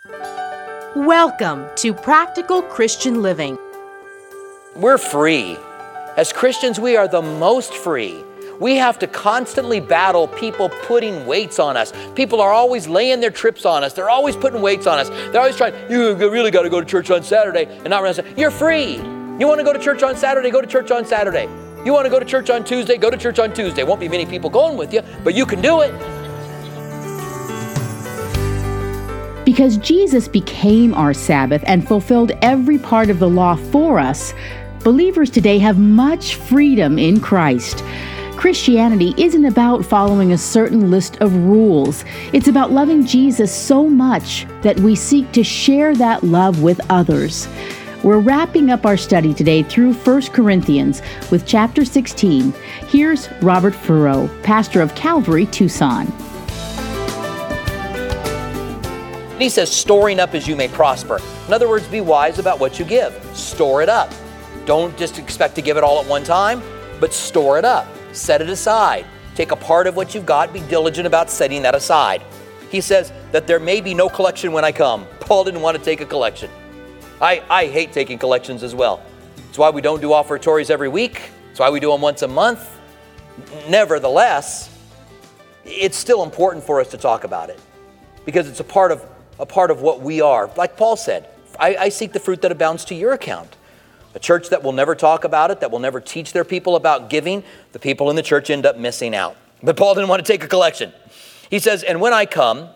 Welcome to Practical Christian Living. We're free. As Christians, we are the most free. We have to constantly battle people putting weights on us. People are always laying their trips on us. They're always putting weights on us. They're always trying, you really got to go to church on Saturday and not around Saturday. You're free. You want to go to church on Saturday, go to church on Saturday. You want to go to church on Tuesday, go to church on Tuesday. Won't be many people going with you, but you can do it. Because Jesus became our Sabbath and fulfilled every part of the law for us, believers today have much freedom in Christ. Christianity isn't about following a certain list of rules. It's about loving Jesus so much that we seek to share that love with others. We're wrapping up our study today through 1 Corinthians with chapter 16. Here's Robert Furrow, pastor of Calvary, Tucson. He says, storing up as you may prosper. In other words, be wise about what you give. Store it up. Don't just expect to give it all at one time, but store it up. Set it aside. Take a part of what you've got. Be diligent about setting that aside. He says that there may be no collection when I come. Paul didn't want to take a collection. I hate taking collections as well. It's why we don't do offertories every week. It's why we do them once a month. Nevertheless, it's still important for us to talk about it because it's a part of what we are. Like Paul said, I seek the fruit that abounds to your account. A church that will never talk about it, that will never teach their people about giving, the people in the church end up missing out. But Paul didn't want to take a collection. He says, and when I come,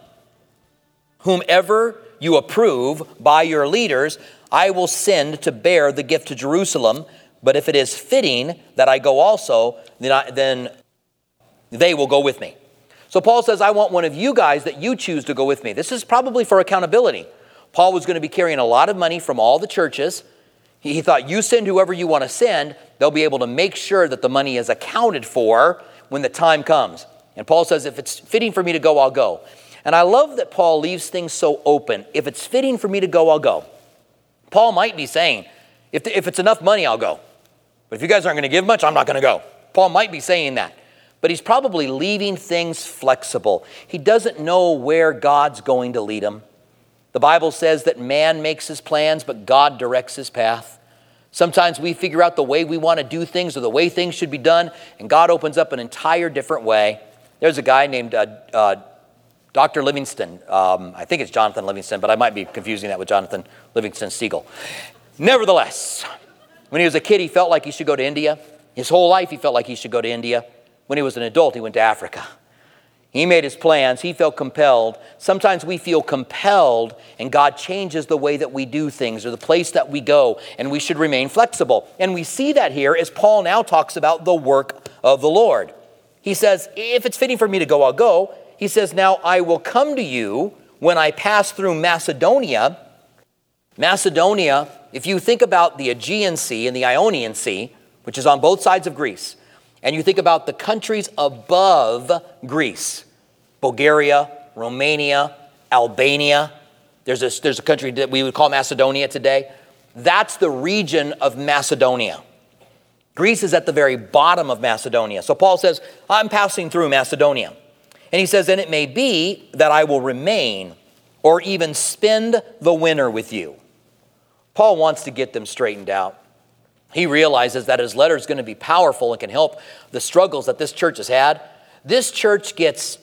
whomever you approve by your leaders, I will send to bear the gift to Jerusalem. But if it is fitting that I go also, then they will go with me. So Paul says, I want one of you guys that you choose to go with me. This is probably for accountability. Paul was going to be carrying a lot of money from all the churches. He thought, you send whoever you want to send, they'll be able to make sure that the money is accounted for when the time comes. And Paul says, if it's fitting for me to go, I'll go. And I love that Paul leaves things so open. If it's fitting for me to go, I'll go. Paul might be saying, if it's enough money, I'll go. But if you guys aren't going to give much, I'm not going to go. Paul might be saying that. But he's probably leaving things flexible. He doesn't know where God's going to lead him. The Bible says that man makes his plans, but God directs his path. Sometimes we figure out the way we want to do things or the way things should be done, and God opens up an entire different way. There's a guy named Dr. Livingston. I think it's Jonathan Livingston, but I might be confusing that with Jonathan Livingston Seagull. Nevertheless, when he was a kid, he felt like he should go to India. His whole life, he felt like he should go to India. When he was an adult, he went to Africa. He made his plans. He felt compelled. Sometimes we feel compelled, and God changes the way that we do things or the place that we go, and we should remain flexible. And we see that here as Paul now talks about the work of the Lord. He says, if it's fitting for me to go, I'll go. He says, now I will come to you when I pass through Macedonia. Macedonia, if you think about the Aegean Sea and the Ionian Sea, which is on both sides of Greece, and you think about the countries above Greece, Bulgaria, Romania, Albania, there's a country that we would call Macedonia today. That's the region of Macedonia. Greece is at the very bottom of Macedonia. So Paul says, I'm passing through Macedonia. And he says, and it may be that I will remain or even spend the winter with you. Paul wants to get them straightened out. He realizes that his letter is going to be powerful and can help the struggles that this church has had. This church gets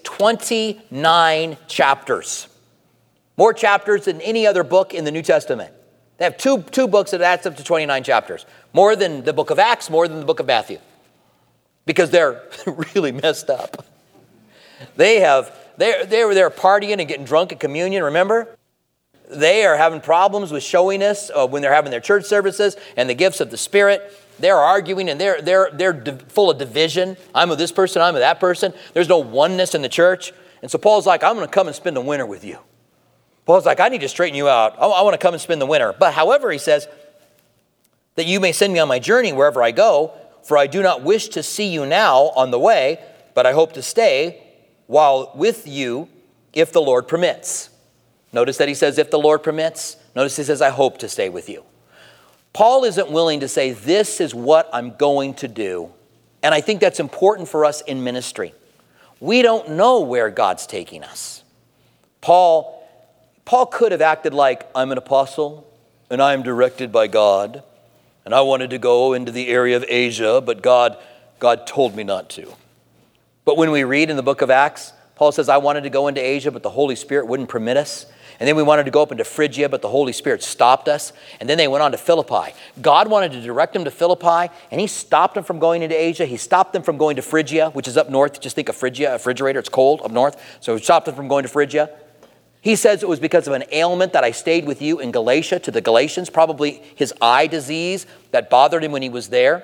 29 chapters. More chapters than any other book in the New Testament. They have two books that adds up to 29 chapters. More than the book of Acts, more than the book of Matthew. Because they're really messed up. They were there partying and getting drunk at communion, remember? They are having problems with showiness when they're having their church services and the gifts of the Spirit. They're arguing and they're full of division. I'm of this person, I'm of that person. There's no oneness in the church. And so Paul's like, I'm going to come and spend the winter with you. Paul's like, I need to straighten you out. I want to come and spend the winter. But however, he says, that you may send me on my journey wherever I go, for I do not wish to see you now on the way, but I hope to stay while with you if the Lord permits. Notice that he says, if the Lord permits. Notice he says, I hope to stay with you. Paul isn't willing to say, this is what I'm going to do. And I think that's important for us in ministry. We don't know where God's taking us. Paul Paul could have acted like, I'm an apostle and I am directed by God and I wanted to go into the area of Asia, but God told me not to. But when we read in the book of Acts, Paul says, I wanted to go into Asia, but the Holy Spirit wouldn't permit us. And then we wanted to go up into Phrygia, but the Holy Spirit stopped us. And then they went on to Philippi. God wanted to direct them to Philippi, and he stopped them from going into Asia. He stopped them from going to Phrygia, which is up north. Just think of Phrygia, a refrigerator. It's cold up north. So he stopped them from going to Phrygia. He says it was because of an ailment that I stayed with you in Galatia, to the Galatians, probably his eye disease that bothered him when he was there.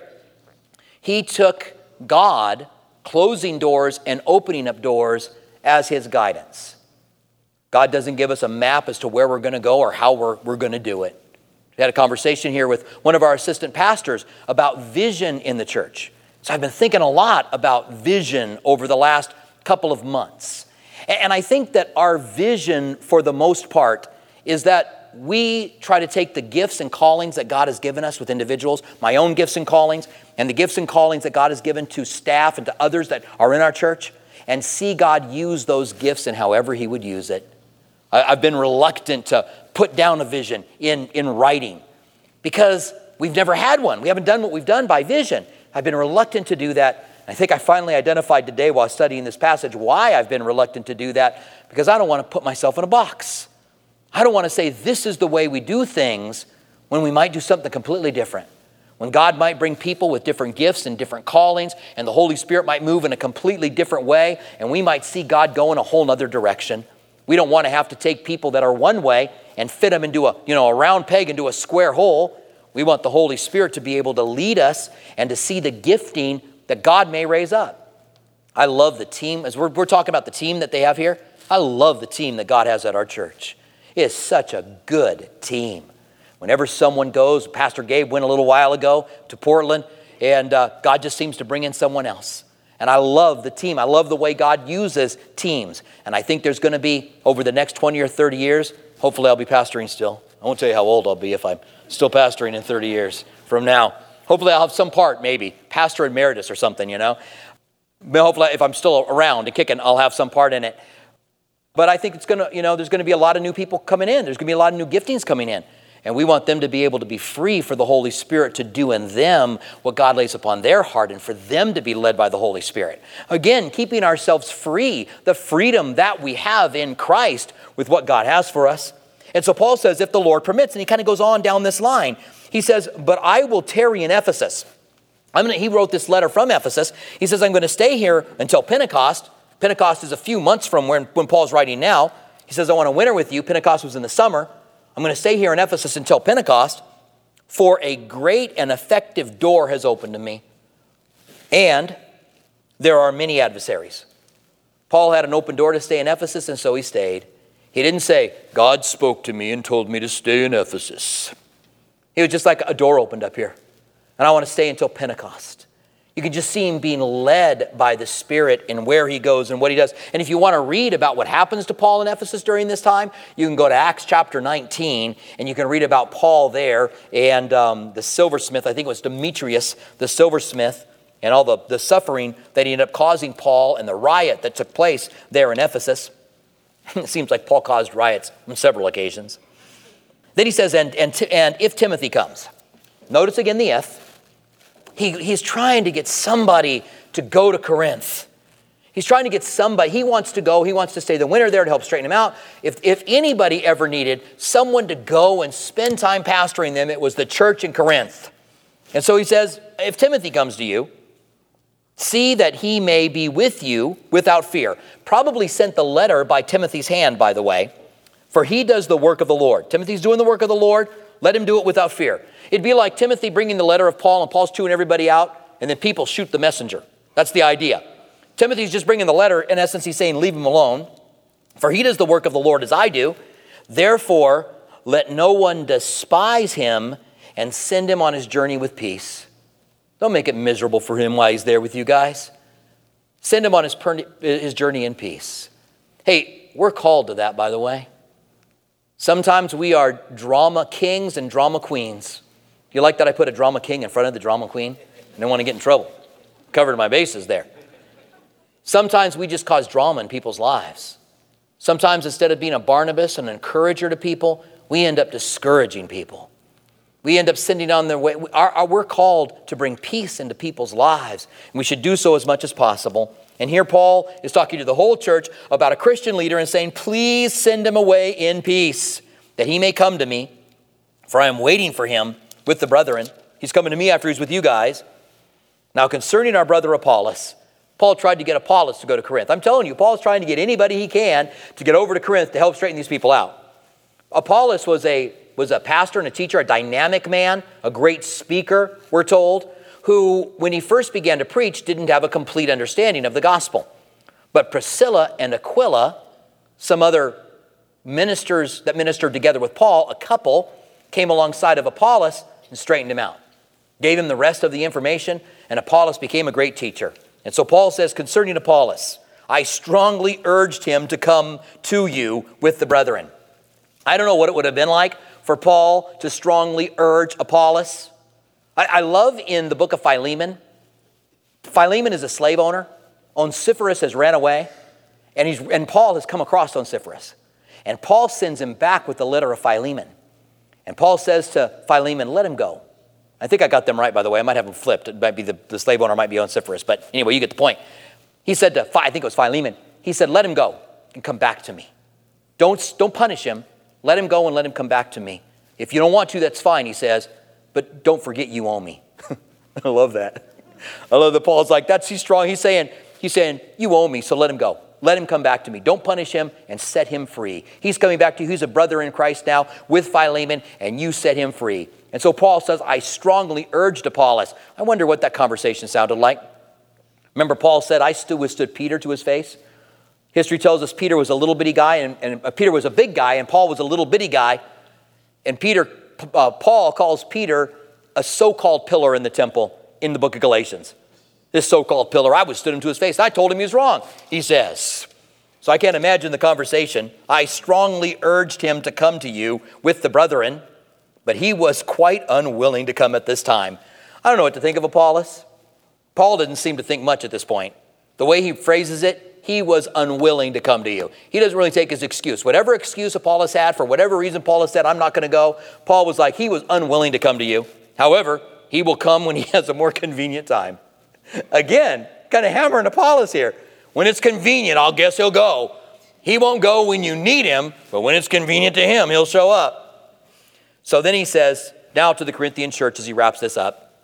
He took God closing doors and opening up doors as his guidance. God doesn't give us a map as to where we're going to go or how we're going to do it. We had a conversation here with one of our assistant pastors about vision in the church. So I've been thinking a lot about vision over the last couple of months. And I think that our vision, for the most part, is that we try to take the gifts and callings that God has given us with individuals, my own gifts and callings, and the gifts and callings that God has given to staff and to others that are in our church, and see God use those gifts in however he would use it. I've been reluctant to put down a vision in writing because we've never had one. We haven't done what we've done by vision. I've been reluctant to do that. I think I finally identified today while studying this passage why I've been reluctant to do that, because I don't want to put myself in a box. I don't want to say this is the way we do things when we might do something completely different. When God might bring people with different gifts and different callings, and the Holy Spirit might move in a completely different way, and we might see God go in a whole other direction. We don't want to have to take people that are one way and fit them into a round peg into a square hole. We want the Holy Spirit to be able to lead us and to see the gifting that God may raise up. I love the team. As we're talking about the team that they have here, I love the team that God has at our church. It is such a good team. Whenever someone goes, Pastor Gabe went a little while ago to Portland, and God just seems to bring in someone else. And I love the team. I love the way God uses teams. And I think there's going to be, over the next 20 or 30 years, hopefully I'll be pastoring still. I won't tell you how old I'll be if I'm still pastoring in 30 years from now. Hopefully I'll have some part, maybe, pastor emeritus or something, Hopefully if I'm still around and kicking, I'll have some part in it. But I think it's going to, there's going to be a lot of new people coming in. There's going to be a lot of new giftings coming in. And we want them to be able to be free for the Holy Spirit to do in them what God lays upon their heart, and for them to be led by the Holy Spirit. Again, keeping ourselves free, the freedom that we have in Christ with what God has for us. And so Paul says, if the Lord permits, and he kind of goes on down this line. He says, but I will tarry in Ephesus. He wrote this letter from Ephesus. He says, I'm going to stay here until Pentecost. Pentecost is a few months from when Paul's writing now. He says, I want to winter with you. Pentecost was in the summer. I'm going to stay here in Ephesus until Pentecost, for a great and effective door has opened to me, and there are many adversaries. Paul had an open door to stay in Ephesus, and so he stayed. He didn't say, God spoke to me and told me to stay in Ephesus. He was just like, a door opened up here, and I want to stay until Pentecost. You can just see him being led by the Spirit in where he goes and what he does. And if you want to read about what happens to Paul in Ephesus during this time, you can go to Acts chapter 19, and you can read about Paul there and the silversmith. I think it was Demetrius, the silversmith, and all the suffering that he ended up causing Paul, and the riot that took place there in Ephesus. It seems like Paul caused riots on several occasions. Then he says, and if Timothy comes. Notice again the if. He's trying to get somebody to go to Corinth. He's trying to get somebody. He wants to go. He wants to stay the winter there to help straighten him out. If anybody ever needed someone to go and spend time pastoring them, it was the church in Corinth. And so he says, if Timothy comes to you, see that he may be with you without fear. Probably sent the letter by Timothy's hand, by the way, for he does the work of the Lord. Timothy's doing the work of the Lord. Let him do it without fear. It'd be like Timothy bringing the letter of Paul, and Paul's chewing everybody out, and then people shoot the messenger. That's the idea. Timothy's just bringing the letter. In essence, he's saying, leave him alone. For he does the work of the Lord as I do. Therefore, let no one despise him, and send him on his journey with peace. Don't make it miserable for him while he's there with you guys. Send him on his journey in peace. Hey, we're called to that, by the way. Sometimes we are drama kings and drama queens. You like that I put a drama king in front of the drama queen? I don't want to get in trouble. Covered my bases there. Sometimes we just cause drama in people's lives. Sometimes instead of being a Barnabas, an encourager to people, we end up discouraging people. We end up sending on their way. We're called to bring peace into people's lives, and we should do so as much as possible. And here Paul is talking to the whole church about a Christian leader and saying, please send him away in peace, that he may come to me, for I am waiting for him with the brethren. He's coming to me after he's with you guys. Now concerning our brother Apollos, Paul tried to get Apollos to go to Corinth. I'm telling you, Paul's trying to get anybody he can to get over to Corinth to help straighten these people out. Apollos was a pastor and a teacher, a dynamic man, a great speaker, we're told, who, when he first began to preach, didn't have a complete understanding of the gospel. But Priscilla and Aquila, some other ministers that ministered together with Paul, a couple, came alongside of Apollos and straightened him out. Gave him the rest of the information, and Apollos became a great teacher. And so Paul says, concerning Apollos, I strongly urged him to come to you with the brethren. I don't know what it would have been like for Paul to strongly urge Apollos. I love in the book of Philemon. Philemon is a slave owner. Onesiphorus has ran away, and Paul has come across Onesiphorus. And Paul sends him back with the letter of Philemon. And Paul says to Philemon, let him go. I think I got them right, by the way. I might have them flipped. It might be the slave owner might be Onesiphorus. But anyway, you get the point. He said to, I think it was Philemon, he said, let him go and come back to me. Don't punish him. Let him go and let him come back to me. If you don't want to, that's fine, he says. But don't forget you owe me. I love that. I love that Paul's like, he's strong. He's saying, you owe me, so let him go. Let him come back to me. Don't punish him and set him free. He's coming back to you. He's a brother in Christ now with Philemon, and you set him free. And so Paul says, I strongly urged Apollos. I wonder what that conversation sounded like. Remember Paul said, I withstood Peter to his face. History tells us Peter was a little bitty guy, and Peter was a big guy, and Paul was a little bitty guy. And Paul calls Peter a so-called pillar in the temple in the book of Galatians. This so-called pillar, I withstood him to his face. I told him he was wrong, he says. So I can't imagine the conversation. I strongly urged him to come to you with the brethren, but he was quite unwilling to come at this time. I don't know what to think of Apollos. Paul didn't seem to think much at this point. The way he phrases it, he was unwilling to come to you. He doesn't really take his excuse. Whatever excuse Apollos had, for whatever reason Paul said, I'm not going to go, Paul was like, he was unwilling to come to you. However, he will come when he has a more convenient time. Again, kind of hammering Apollos here. When it's convenient, I'll guess he'll go. He won't go when you need him, but when it's convenient to him, he'll show up. So then he says, now to the Corinthian church as he wraps this up,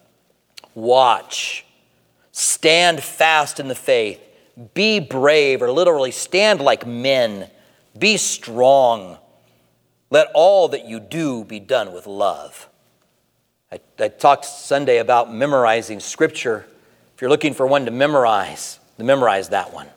watch, stand fast in the faith, be brave, or literally stand like men, be strong. Let all that you do be done with love. I talked Sunday about memorizing scripture. If you're looking for one to memorize that one.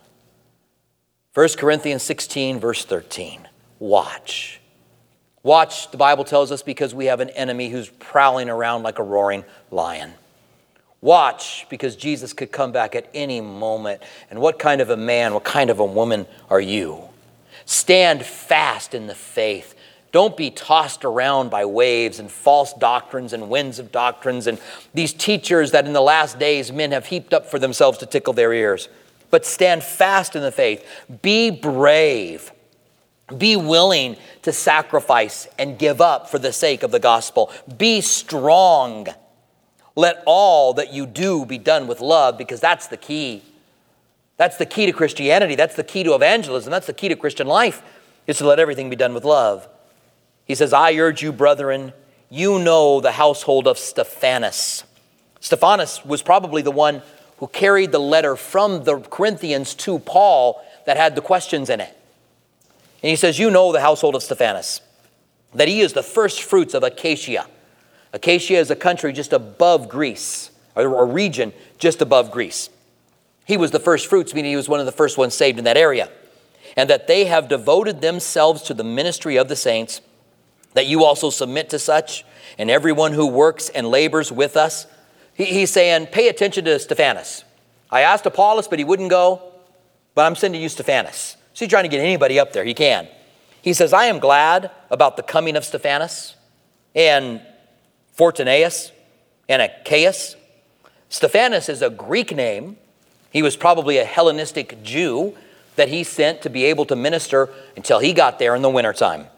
1 Corinthians 16, verse 13. Watch. Watch, the Bible tells us, because we have an enemy who's prowling around like a roaring lion. Watch, because Jesus could come back at any moment. And what kind of a man, what kind of a woman are you? Stand fast in the faith. Don't be tossed around by waves and false doctrines and winds of doctrines and these teachers that in the last days men have heaped up for themselves to tickle their ears. But stand fast in the faith. Be brave. Be willing to sacrifice and give up for the sake of the gospel. Be strong. Let all that you do be done with love, because that's the key. That's the key to Christianity. That's the key to evangelism. That's the key to Christian life, is to let everything be done with love. He says, I urge you, brethren, you know the household of Stephanas. Stephanas was probably the one who carried the letter from the Corinthians to Paul that had the questions in it. And he says, you know the household of Stephanas, that he is the first fruits of Achaia. Achaia is a country just above Greece, or a region just above Greece. He was the first fruits, meaning he was one of the first ones saved in that area. And that they have devoted themselves to the ministry of the saints, that you also submit to such, and everyone who works and labors with us. He's saying, pay attention to Stephanas. I asked Apollos, but he wouldn't go, but I'm sending you Stephanas. So he's trying to get anybody up there. He can. He says, I am glad about the coming of Stephanas and Fortunatus and Achaeus. Stephanas is a Greek name. He was probably a Hellenistic Jew that he sent to be able to minister until he got there in the wintertime.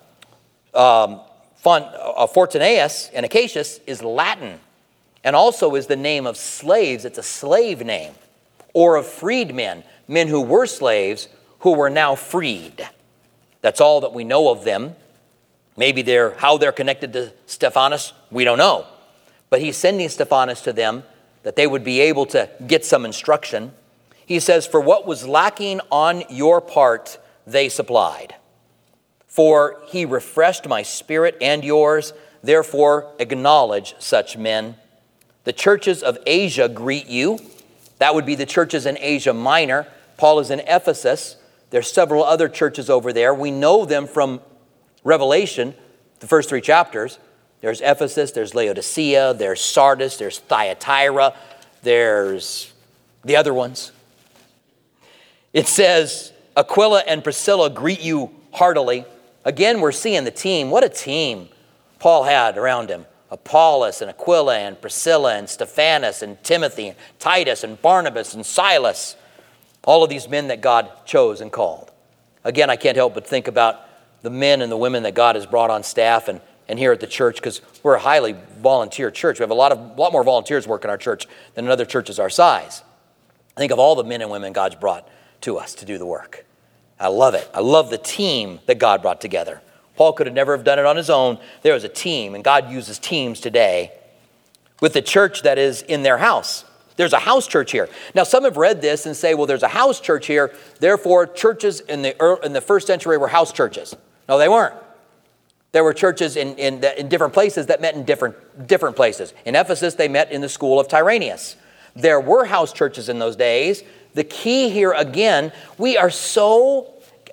Fortunaeus and Acacius is Latin and also is the name of slaves. It's a slave name, or of freedmen, men who were slaves who were now freed. That's all that we know of them. Maybe how they're connected to Stephanas, we don't know. But he's sending Stephanas to them that they would be able to get some instruction. He says, for what was lacking on your part, they supplied. For he refreshed my spirit and yours, therefore acknowledge such men. The churches of Asia greet you. That would be the churches in Asia Minor. Paul is in Ephesus. There's several other churches over there. We know them from Revelation, the first 3 chapters. There's Ephesus, there's Laodicea, there's Sardis, there's Thyatira, there's the other ones. It says, Aquila and Priscilla greet you heartily. Again, we're seeing the team. What a team Paul had around him. Apollos and Aquila and Priscilla and Stephanas and Timothy and Titus and Barnabas and Silas. All of these men that God chose and called. Again, I can't help but think about the men and the women that God has brought on staff and here at the church, because we're a highly volunteer church. We have a lot more volunteers work in our church than in other churches our size. I think of all the men and women God's brought to us to do the work. I love it. I love the team that God brought together. Paul could have never have done it on his own. There was a team, and God uses teams today with the church that is in their house. There's a house church here. Now, some have read this and say, well, there's a house church here, therefore churches in the first century were house churches. No, they weren't. There were churches in different places that met in different places. In Ephesus, they met in the school of Tyrannus. There were house churches in those days. The key here, again, we're so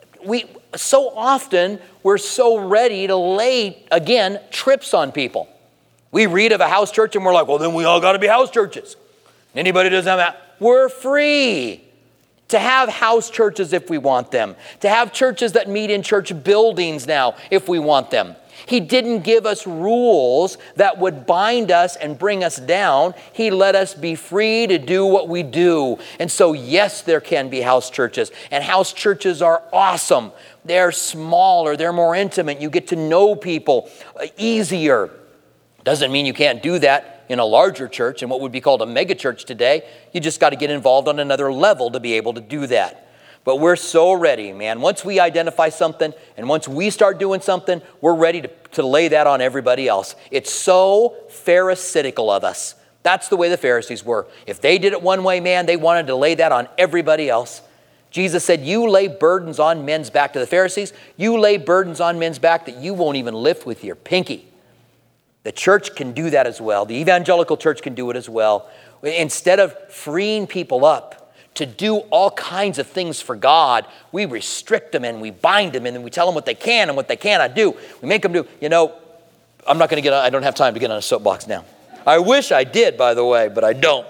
often ready to lay, again, trips on people. We read of a house church and we're like, well, then we all got to be house churches. Anybody doesn't have that? We're free to have house churches if we want them, to have churches that meet in church buildings now if we want them. He didn't give us rules that would bind us and bring us down. He let us be free to do what we do. And so, yes, there can be house churches, and house churches are awesome. They're smaller, they're more intimate. You get to know people easier. Doesn't mean you can't do that in a larger church, in what would be called a mega church today. You just got to get involved on another level to be able to do that. But we're so ready, man. Once we identify something and once we start doing something, we're ready to lay that on everybody else. It's so pharisaical of us. That's the way the Pharisees were. If they did it one way, man, they wanted to lay that on everybody else. Jesus said, you lay burdens on men's back. To the Pharisees, you lay burdens on men's back that you won't even lift with your pinky. The church can do that as well. The evangelical church can do it as well. Instead of freeing people up to do all kinds of things for God, we restrict them and we bind them and then we tell them what they can and what they cannot do. We make them do, I don't have time to get on a soapbox now. I wish I did, by the way, but I don't.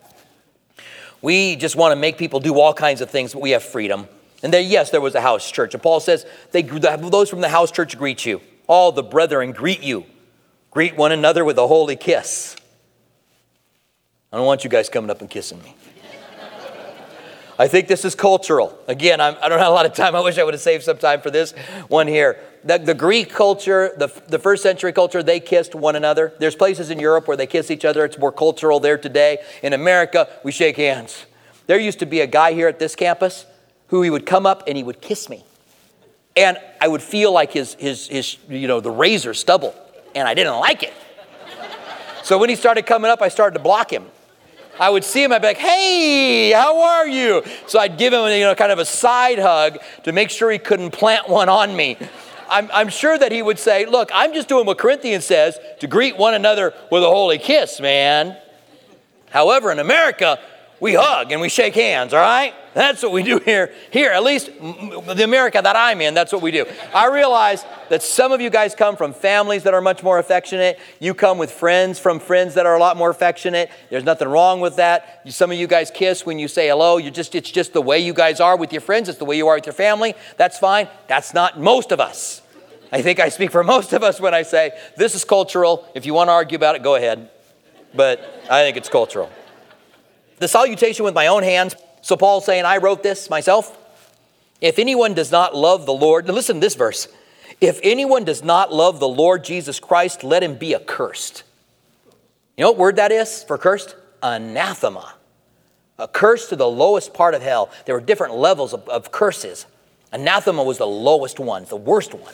We just want to make people do all kinds of things, but we have freedom. And there was a house church. And Paul says, those from the house church greet you. All the brethren greet you. Greet one another with a holy kiss. I don't want you guys coming up and kissing me. I think this is cultural. Again, I don't have a lot of time. I wish I would have saved some time for this one here. The Greek culture, the first century culture, they kissed one another. There's places in Europe where they kiss each other. It's more cultural there today. In America, we shake hands. There used to be a guy here at this campus who he would come up and he would kiss me. And I would feel like his the razor stubble. And I didn't like it. So when he started coming up, I started to block him. I would see him, I'd be like, hey, how are you? So I'd give him kind of a side hug to make sure he couldn't plant one on me. I'm sure that he would say, look, I'm just doing what Corinthians says, to greet one another with a holy kiss, man. However, in America, we hug and we shake hands, all right? That's what we do here. Here, at least the America that I'm in, that's what we do. I realize that some of you guys come from families that are much more affectionate. You come with friends that are a lot more affectionate. There's nothing wrong with that. Some of you guys kiss when you say hello. It's just the way you guys are with your friends. It's the way you are with your family. That's fine. That's not most of us. I think I speak for most of us when I say this is cultural. If you want to argue about it, go ahead. But I think it's cultural. The salutation with my own hands. So Paul's saying, I wrote this myself. If anyone does not love the Lord, now listen to this verse. If anyone does not love the Lord Jesus Christ, let him be accursed. You know what word that is for cursed? Anathema. A curse to the lowest part of hell. There were different levels of curses. Anathema was the lowest one, the worst one.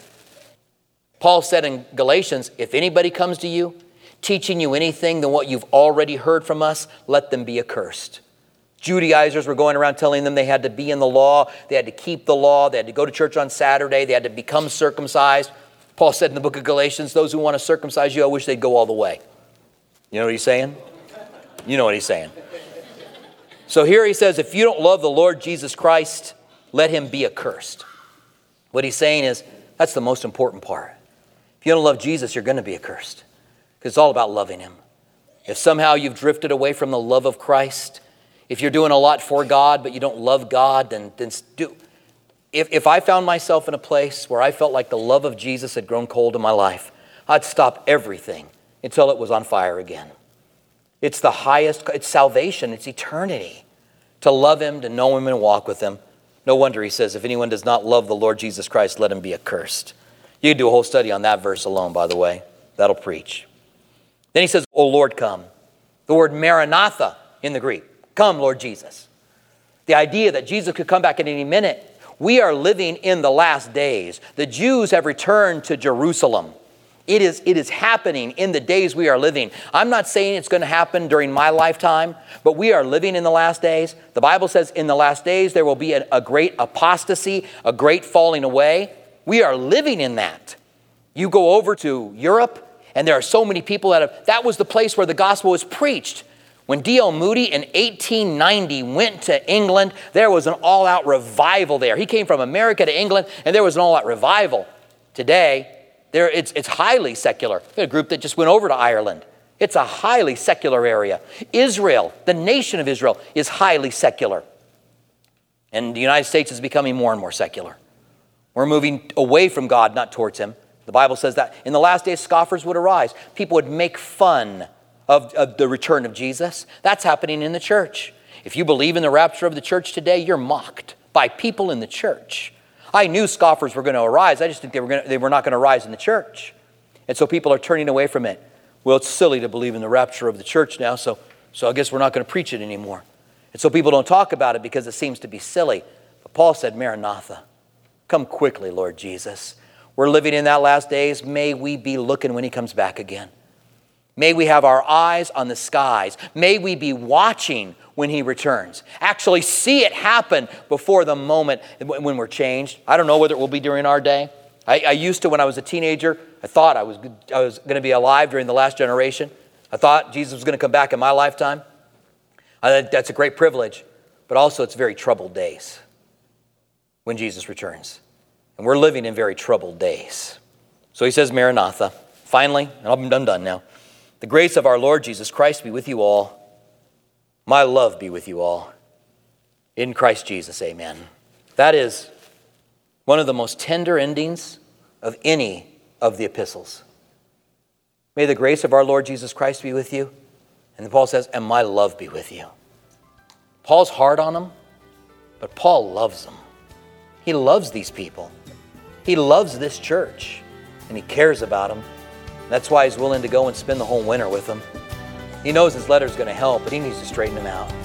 Paul said in Galatians, if anybody comes to you, teaching you anything than what you've already heard from us, let them be accursed. Judaizers were going around telling them they had to be in the law, they had to keep the law, they had to go to church on Saturday, they had to become circumcised. Paul said in the book of Galatians, those who want to circumcise you, I wish they'd go all the way. You know what he's saying? You know what he's saying. So here he says, if you don't love the Lord Jesus Christ, let him be accursed. What he's saying is, that's the most important part. If you don't love Jesus, you're going to be accursed. Because it's all about loving him. If somehow you've drifted away from the love of Christ, if you're doing a lot for God, but you don't love God, then do. If I found myself in a place where I felt like the love of Jesus had grown cold in my life, I'd stop everything until it was on fire again. It's the highest, it's salvation, it's eternity. To love him, to know him, and walk with him. No wonder he says, if anyone does not love the Lord Jesus Christ, let him be accursed. You could do a whole study on that verse alone, by the way. That'll preach. Then he says, O Lord, come. The word Maranatha in the Greek. Come, Lord Jesus. The idea that Jesus could come back at any minute. We are living in the last days. The Jews have returned to Jerusalem. It is happening in the days we are living. I'm not saying it's going to happen during my lifetime, but we are living in the last days. The Bible says in the last days there will be a great apostasy, a great falling away. We are living in that. You go over to Europe, and there are so many people that was the place where the gospel was preached. When D.L. Moody in 1890 went to England, there was an all-out revival there. He came from America to England, and there was an all-out revival. Today, it's highly secular. We had a group that just went over to Ireland. It's a highly secular area. Israel, the nation of Israel, is highly secular. And the United States is becoming more and more secular. We're moving away from God, not towards him. The Bible says that in the last days, scoffers would arise. People would make fun of the return of Jesus. That's happening in the church. If you believe in the rapture of the church today, you're mocked by people in the church. I knew scoffers were going to arise. I just think they were not going to rise in the church. And so people are turning away from it. Well, it's silly to believe in the rapture of the church now, so I guess we're not going to preach it anymore. And so people don't talk about it because it seems to be silly. But Paul said, Maranatha, come quickly, Lord Jesus. We're living in that last days. May we be looking when he comes back again. May we have our eyes on the skies. May we be watching when he returns. Actually see it happen before the moment when we're changed. I don't know whether it will be during our day. I used to, when I was a teenager, I thought I was going to be alive during the last generation. I thought Jesus was going to come back in my lifetime. That's a great privilege. But also it's very troubled days when Jesus returns. And we're living in very troubled days. So he says, Maranatha. Finally, and I'm done now. The grace of our Lord Jesus Christ be with you all. My love be with you all. In Christ Jesus, amen. That is one of the most tender endings of any of the epistles. May the grace of our Lord Jesus Christ be with you. And then Paul says, and my love be with you. Paul's hard on them, but Paul loves them. He loves these people. He loves this church, and he cares about them. That's why he's willing to go and spend the whole winter with them. He knows his letter's going to help, but he needs to straighten them out.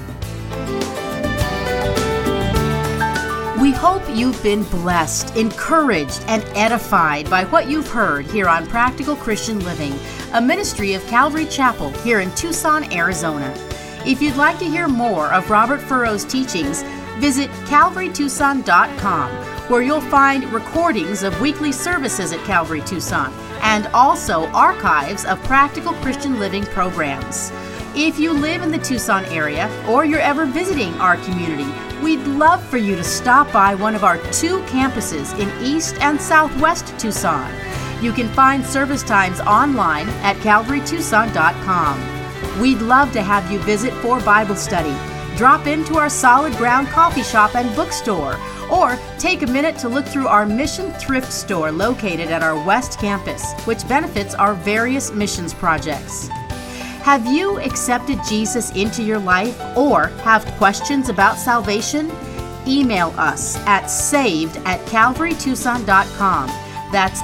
We hope you've been blessed, encouraged, and edified by what you've heard here on Practical Christian Living, a ministry of Calvary Chapel here in Tucson, Arizona. If you'd like to hear more of Robert Furrow's teachings, visit calvarytucson.com, where you'll find recordings of weekly services at Calvary Tucson and also archives of Practical Christian Living programs. If you live in the Tucson area or you're ever visiting our community, we'd love for you to stop by one of our 2 campuses in East and Southwest Tucson. You can find service times online at calvarytucson.com. We'd love to have you visit for Bible study. Drop into our Solid Ground coffee shop and bookstore, or take a minute to look through our Mission Thrift Store located at our West Campus, which benefits our various missions projects. Have you accepted Jesus into your life or have questions about salvation? email us at saved@calvarytucson.com. That's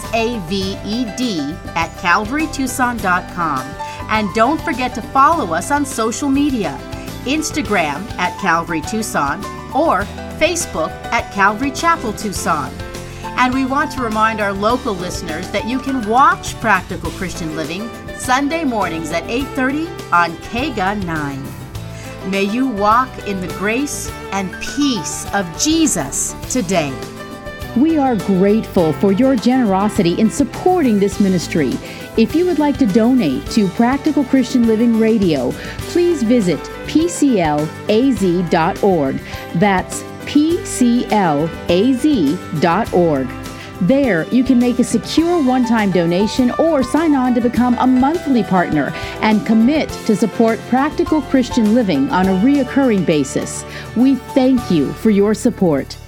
SAVED@calvarytucson.com. And don't forget to follow us on social media, Instagram at Calvary Tucson or Facebook at Calvary Chapel Tucson. And we want to remind our local listeners that you can watch Practical Christian Living Sunday mornings at 8:30 on KGA 9. May you walk in the grace and peace of Jesus today. We are grateful for your generosity in supporting this ministry. If you would like to donate to Practical Christian Living Radio, please visit PCLAZ.org. That's PCLAZ.org. There, you can make a secure one-time donation or sign on to become a monthly partner and commit to support Practical Christian Living on a reoccurring basis. We thank you for your support.